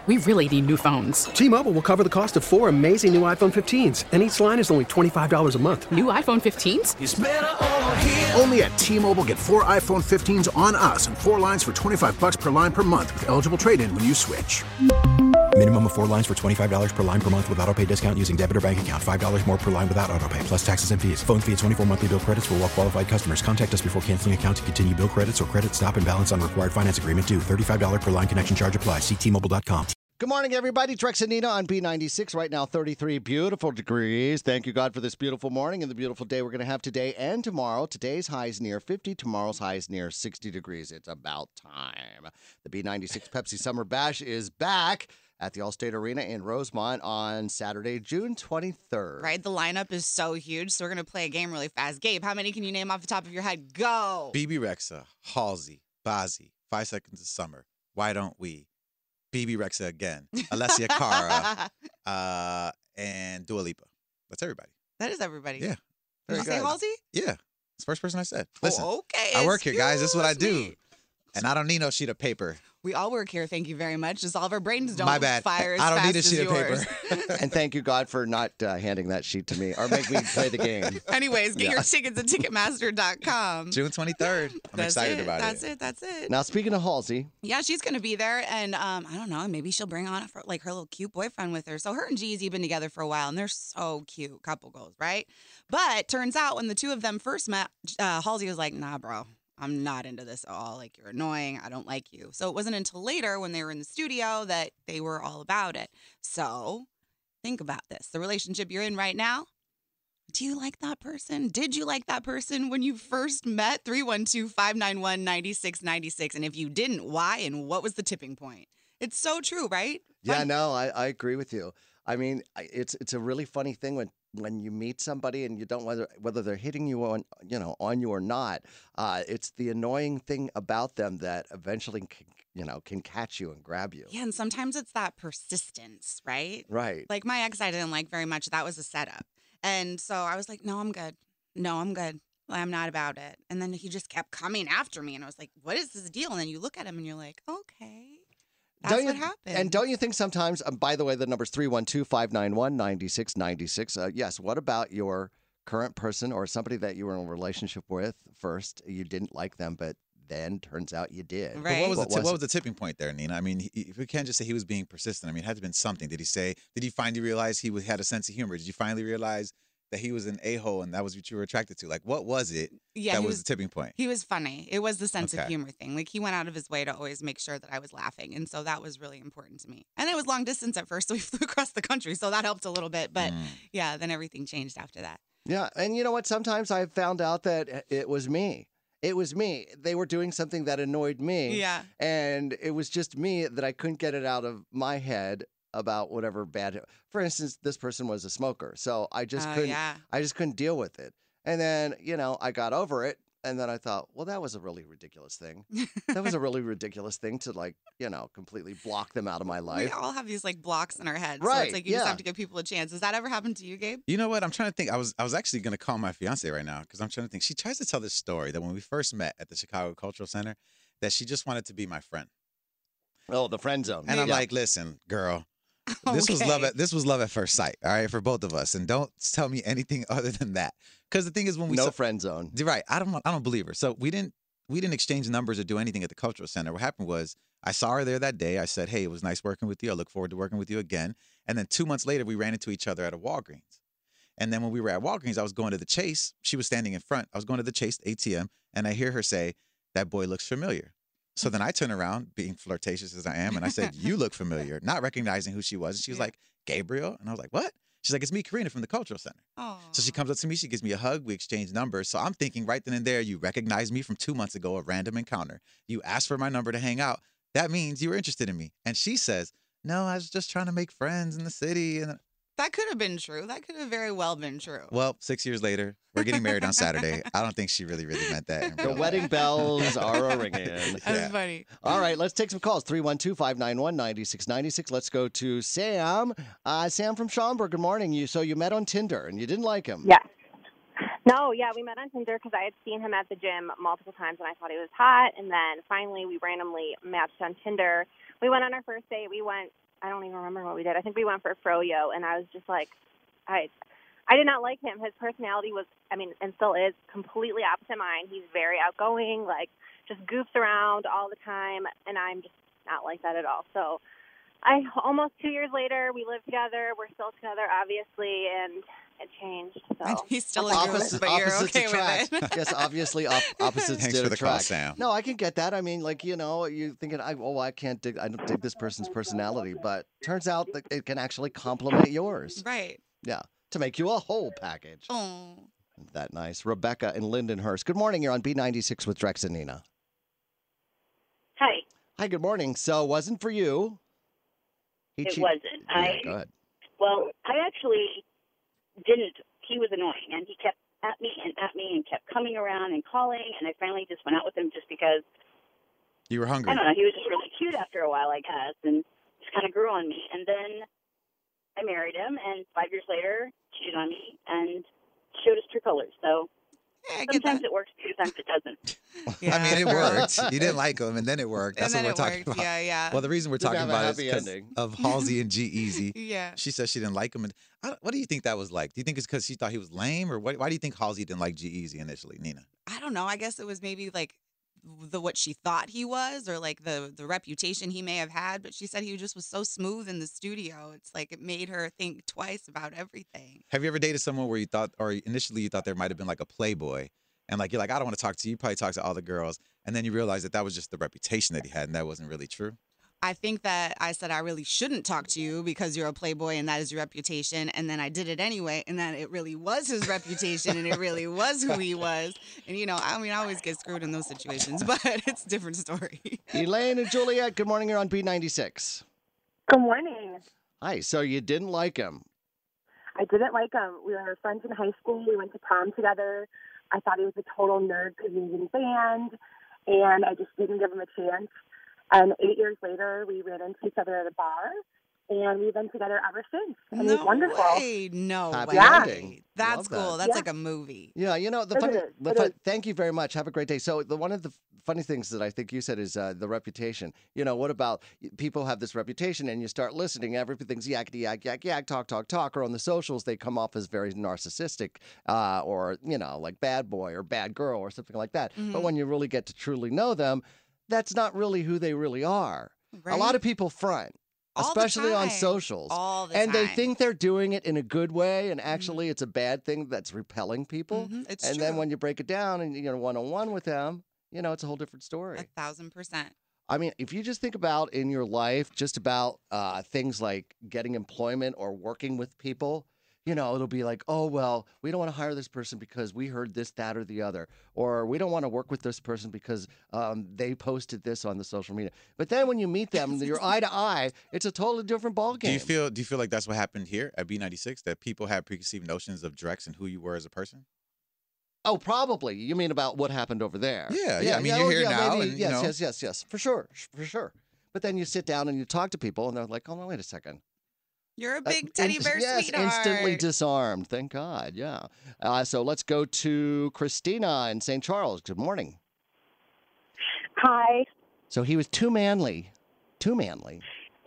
We really need new phones. T-Mobile will cover the cost of 4 amazing new iPhone 15s, and each line is only $25 a month. New iPhone 15s? It's better over here. Only at T-Mobile, get 4 iPhone 15s on us and 4 lines for $25 per line per month with eligible trade-in when you switch. Minimum of 4 lines for $25 per line per month with autopay discount using debit or bank account. $5 more per line without autopay, plus taxes and fees. Phone fee at 24 monthly bill credits for well-qualified customers. Contact us before canceling account to continue bill credits or credit stop and balance on required finance agreement due. $35 per line connection charge applies. See T-Mobile.com. Good morning, everybody. Drex and Nina on B96. Right now, 33 beautiful degrees. Thank you, God, for this beautiful morning and the beautiful day we're going to have today and tomorrow. Today's high is near 50. Tomorrow's high is near 60 degrees. It's about time. The B96 Pepsi Summer Bash is back at the Allstate Arena in Rosemont on Saturday, June 23rd. Right, the lineup is so huge, so we're going to play a game really fast. Gabe, how many can you name off the top of your head? Go! BB Rexa, Halsey, Bazzi, 5 Seconds of Summer, Why Don't We, BB Rexa again, Alessia Cara, and Dua Lipa. That's everybody. That is everybody. Yeah. Did you say Halsey? Yeah. It's the first person I said. Listen, okay. I work here, guys. This is what I do. Me. And I don't need no sheet of paper. We all work here, thank you very much. Just all of our brains don't My bad. fire as I don't fast need a sheet as of yours. paper. And thank you, God, for not handing that sheet to me or make me play the game. Anyways, get your tickets at Ticketmaster.com. June 23rd. I'm excited about it. That's it. Now, speaking of Halsey. Yeah, she's going to be there. And I don't know, maybe she'll bring on her little cute boyfriend with her. So her and Jeezy have been together for a while, and they're so cute. Couple goals, right? But turns out when the two of them first met, Halsey was like, nah, bro. I'm not into this at all. Like, you're annoying. I don't like you. So it wasn't until later when they were in the studio that they were all about it. So think about this. The relationship you're in right now, do you like that person? Did you like that person when you first met? 312-591-9696. And if you didn't, why? And what was the tipping point? It's so true, right? Yeah, no, I agree with you. I mean, it's a really funny thing when you meet somebody and you don't whether they're hitting you on you or not. It's the annoying thing about them that eventually can catch you and grab you. Yeah, and sometimes it's that persistence, right? Right. Like my ex, I didn't like very much. That was a setup, and so I was like, no, I'm good. No, I'm good. I'm not about it. And then he just kept coming after me, and I was like, what is this deal? And then you look at him and you're like, okay. That's what happened. And don't you think sometimes, by the way, the number's 312-591-9696. Yes, what about your current person or somebody that you were in a relationship with first? You didn't like them, but then turns out you did. Right. But what was the tipping point there, Nina? I mean, if we can't just say he was being persistent, I mean, it had to have been something. Did he finally realize he had a sense of humor? Did you finally realize that he was an a-hole and that was what you were attracted to? Like, what was it that was the tipping point? He was funny. It was the sense of humor thing. Like, he went out of his way to always make sure that I was laughing. And so that was really important to me. And it was long distance at first, so we flew across the country. So that helped a little bit. But yeah, then everything changed after that. Yeah. And you know what? Sometimes I found out that it was me. It was me. They were doing something that annoyed me. Yeah. And it was just me that I couldn't get it out of my head about whatever bad. For instance, this person was a smoker, so I just couldn't. Yeah. I just couldn't deal with it. And then I got over it, and then I thought, well, that was a really ridiculous thing. That was a really ridiculous thing to completely block them out of my life. We all have these blocks in our heads, right? So it's like you just have to give people a chance. Has that ever happened to you, Gabe? You know what? I'm trying to think. I was actually going to call my fiance right now because I'm trying to think. She tries to tell this story that when we first met at the Chicago Cultural Center, that she just wanted to be my friend. Oh, the friend zone. And I'm like, listen, girl. This was love at first sight, all right, for both of us, and don't tell me anything other than that. Because the thing is, when we friend zone, right? I don't believe her. So we didn't exchange numbers or do anything at the cultural center. What happened was I saw her there that day. I said, hey, it was nice working with you. I look forward to working with you again. And then 2 months later, we ran into each other at a Walgreens. And then when we were at Walgreens, I was going to the Chase. She was standing in front. I was going to the Chase ATM, and I hear her say, "That boy looks familiar." So then I turn around, being flirtatious as I am, and I said, "You look familiar," not recognizing who she was. And she was like, "Gabriel?" And I was like, "What?" She's like, "It's me, Karina, from the Cultural Center." Aww. So she comes up to me, she gives me a hug, we exchange numbers. So I'm thinking right then and there, you recognize me from 2 months ago, a random encounter. You asked for my number to hang out. That means you were interested in me. And she says, "No, I was just trying to make friends in the city." And that could have been true. That could have very well been true. Well, 6 years later, we're getting married on Saturday. I don't think she really meant that. The wedding bells are ringing. That's funny. All right, let's take some calls. 312-591-9696. Let's go to Sam. Sam from Schaumburg, good morning. So you met on Tinder, and you didn't like him. Yes. No, yeah, we met on Tinder because I had seen him at the gym multiple times, and I thought he was hot. And then finally, we randomly matched on Tinder. We went on our first date. We went I don't even remember what we did. I think we went for froyo, and I was just like, I did not like him. His personality was, and still is, completely opposite mine. He's very outgoing, like just goofs around all the time, and I'm just not like that at all. So almost 2 years later, we live together. We're still together, obviously, and it changed. So He's still a goose, but you're okay with it. Yes, obviously opposites Thanks did for the call, attract. Sam. No, I can get that. I mean, like, you're thinking, I don't dig this person's personality, but turns out that it can actually complement yours. Right. Yeah, to make you a whole package. Oh. Isn't that nice? Rebecca in Lindenhurst. Good morning. You're on B96 with Drex and Nina. Hi. Hi, good morning. So, wasn't for you. It wasn't. Yeah, go ahead. Well, I actually didn't. He was annoying, and he kept at me and kept coming around and calling, and I finally just went out with him just because, You were hungry. I don't know, he was just really cute after a while, I guess, and just kind of grew on me. And then I married him, and 5 years later, cheated on me and showed his true colors. So Yeah, I get sometimes that. it works, sometimes it doesn't. I mean, it worked. You didn't like him, and then it worked. That's And what then we're it talking worked. about. Yeah, yeah. Well, the reason we're Didn't talking have a about it is happy because ending. of Halsey and G-Eazy. Yeah. She says she didn't like him. And what do you think that was like? Do you think it's because she thought he was lame, or why do you think Halsey didn't like G-Eazy initially, Nina? I don't know. I guess it was maybe like what she thought he was, or like the reputation he may have had. But she said he just was so smooth in the studio. It's like it made her think twice about everything. Have you ever dated someone where you thought, or initially you thought there might have been like a playboy, and like you're like, I don't want to talk to you. You probably talk to all the girls, and then you realize that was just the reputation that he had, and that wasn't really true. I think that I said I really shouldn't talk to you because you're a playboy and that is your reputation. And then I did it anyway. And then it really was his reputation and it really was who he was. And, I always get screwed in those situations, but it's a different story. Elaine and Juliet, good morning. You're on B96. Good morning. Hi. So you didn't like him. I didn't like him. We were friends in high school. We went to prom together. I thought he was a total nerd because he was in band, and I just didn't give him a chance. And 8 years later, we ran into each other at a bar, and we've been together ever since. And No it's wonderful. way. No Happy way. ending. That's Love that. cool. That's like a movie. Yeah, It is. thank you very much. Have a great day. So one of the funny things that I think you said is the reputation. What about people have this reputation and you start listening, everything's yakety yak, yak, yak, talk, talk, talk, or on the socials they come off as very narcissistic or, like bad boy or bad girl or something like that. But when you really get to truly know them, that's not really who they really are. A lot of people front. All the Especially on time. socials. All the and they time. think they're doing it in a good way, and actually it's a bad thing that's repelling people. It's and true. then when you break it down and you're one-on-one with them, it's a whole different story. 1,000%. I mean, if you just think about in your life, just about things like getting employment or working with people, it'll be like, oh, well, we don't want to hire this person because we heard this, that, or the other. Or we don't want to work with this person because they posted this on the social media. But then when you meet them, you're eye to eye, it's a totally different ballgame. Do you feel like that's what happened here at B96, that people had preconceived notions of Drex and who you were as a person? Oh, probably. You mean about what happened over there? Yeah. I mean, you're here now. Maybe, And, yes. For sure. But then you sit down and you talk to people, and they're like, oh, no, wait a second. You're a big teddy bear sweetheart. Instantly disarmed. Thank God. Yeah. So let's go to Christina in St. Charles. Good morning. Hi. So he was too manly. Too manly.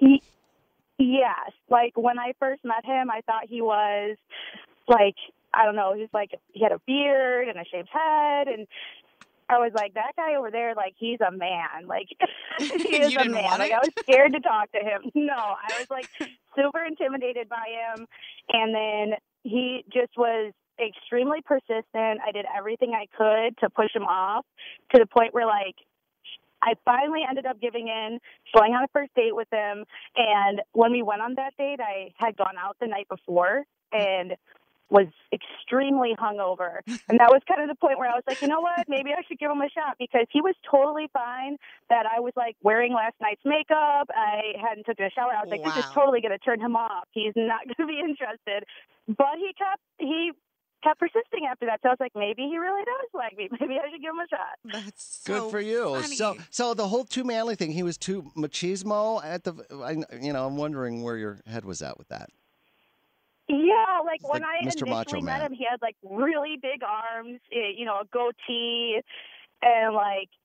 Yes. Like, when I first met him, I thought he was, like, I don't know, he had a beard and a shaved head, and I was like, that guy over there, like, he's a man. Like, he is a man. Like, I was scared to talk to him. No, I was, like, super intimidated by him. And then he just was extremely persistent. I did everything I could to push him off to the point where, like, I finally ended up giving in, going on a first date with him. And when we went on that date, I had gone out the night before and was extremely hungover. And that was kind of the point where I was like, you know what, maybe I should give him a shot, because he was totally fine that I was like wearing last night's makeup. I hadn't taken a shower. I was like, this is totally going to turn him off. He's not going to be interested. But he kept persisting after that. So I was like, maybe he really does like me. Maybe I should give him a shot. That's Good for you. funny. So the whole too manly thing, he was too machismo I'm wondering where your head was at with that. Yeah, like when like I Mr. Macho initially met Man. him, he had like really big arms, a goatee, and like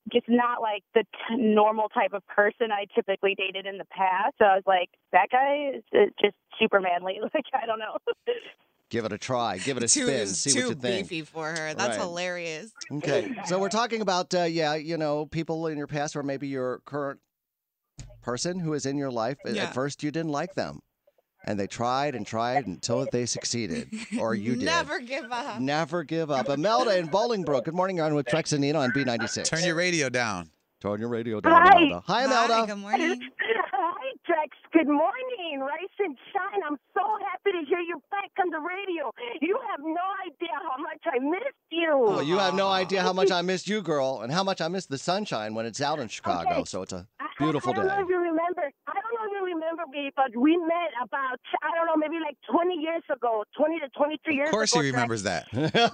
just not like the normal type of person I typically dated in the past. So I was like, that guy is just super manly. Like, I don't know. Give it a try. Give it a spin. See what you think. Too beefy for her. That's Right. hilarious. Okay, so we're talking about, people in your past or maybe your current person who is in your life. Yeah. At first, you didn't like them. And they tried and tried until they succeeded. Or you did. Never give up. Never give up. Imelda in Bolingbrook. Good morning. You're on with Trex and Nina on B96. Turn your radio down. Turn your radio down, Hi. Imelda. Hi, Imelda. Hi, good morning. Hi, Trex. Good morning. Rise and shine. I'm so happy to hear you back on the radio. You have no idea how much I missed you. Well, you have no idea how much I missed you, girl, and how much I missed the sunshine when it's out in Chicago. Okay. So it's a beautiful I don't know day. if you remember. I don't know if you remember me, but we met about, I don't know, maybe like 20 years ago, 20 to 23 years Of ago. course he Trex. remembers that.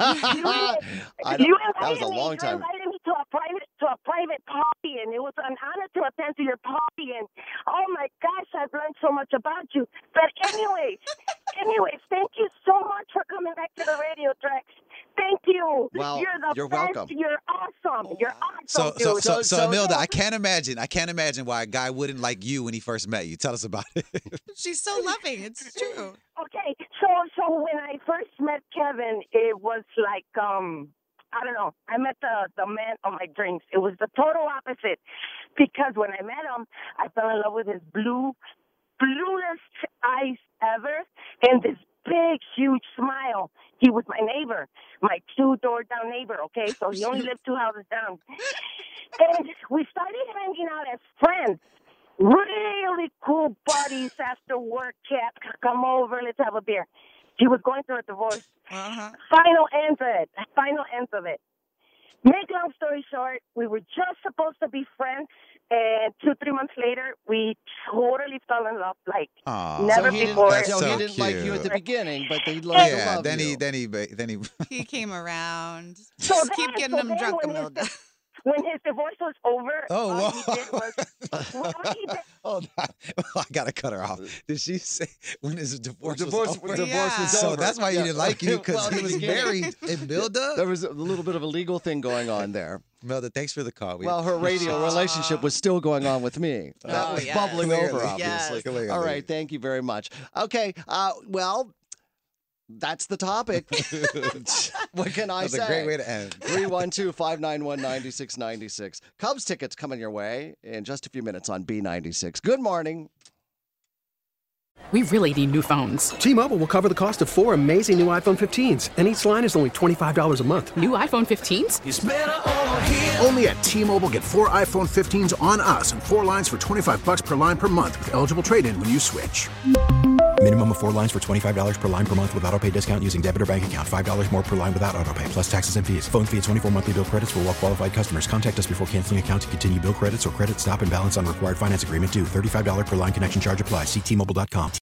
I You don't- that was a invited me. long You time. invited me to a private party, and it was an honor to attend to your party. And oh my gosh, I've learned so much about you. But anyways, thank you so much for coming back to the radio, Trex. Thank you. Well, You're welcome. best. You're awesome. You're awesome, dude. So Imelda, I can't imagine why a guy wouldn't like you when he first met you. Tell us about it. She's so loving. It's true. Okay, so when I first met Kevin, it was like I don't know. I met the man of my dreams. It was the total opposite, because when I met him, I fell in love with his bluest eyes ever, and this big, huge smile. He was my neighbor, my 2-door down neighbor. Okay, so he only lived 2 houses down, and we started hanging out as friends. Really cool buddies after work. Cat, come over, let's have a beer. He was going through a divorce. Uh-huh. Final ends of it. Make long story short, we were just supposed to be friends, and 2-3 months later, we totally fell in love like Aw. never So he before. didn't, So he didn't like you at the cute. beginning, but he learned to Yeah. love Then you. he. He came around. So Just then- keep getting so him then drunk, when his Imelda. When his divorce was over, Oh, all whoa. he did was all he did, Hold on. I gotta cut her off. Did she say when his divorce Divorce was over? was Yeah. over. So that's why he didn't like you, because Well, he in the was beginning. married. Imelda? There was a little bit of a legal thing going on there. Imelda, thanks for the call. Well, her radio relationship was still going on with me. That Oh, was yes. bubbling Clearly, over, yes. obviously. Clearly. All right, thank you very much. Okay, well, that's the topic. What can I That's say? a great way to end. 312-591-9696. Cubs tickets coming your way in just a few minutes on B96. Good morning. We really need new phones. T-Mobile will cover the cost of 4 amazing new iPhone 15s, and each line is only $25 a month. New iPhone 15s? Only at T-Mobile, get 4 iPhone 15s on us and 4 lines for $25 per line per month with eligible trade-in when you switch. Minimum of 4 lines for $25 per line per month with auto pay discount using debit or bank account. $5 more per line without auto pay, plus taxes and fees. Phone fee at 24 monthly bill credits for well-qualified customers. Contact us before canceling account to continue bill credits or credit stop and balance on required finance agreement due. $35 per line connection charge applies. See T-Mobile.com.